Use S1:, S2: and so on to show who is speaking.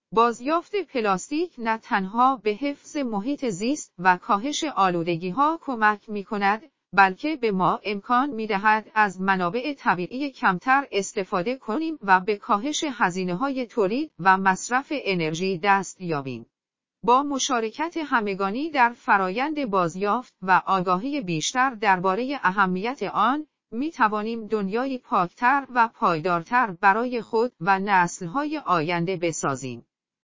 S1: بازیافت پلاستیک نه تنها به حفظ محیط زیست و کاهش آلودگی‌ها کمک می‌کند، بلکه به ما امکان می‌دهد از منابع طبیعی کمتر استفاده کنیم و به کاهش هزینه‌های تولید و مصرف انرژی دست یابیم. با مشارکت همگانی در فرایند بازیافت و آگاهی بیشتر درباره اهمیت آن، می‌توانیم دنیایی پاکتر و پایدارتر برای خود و نسل‌های آینده بسازیم.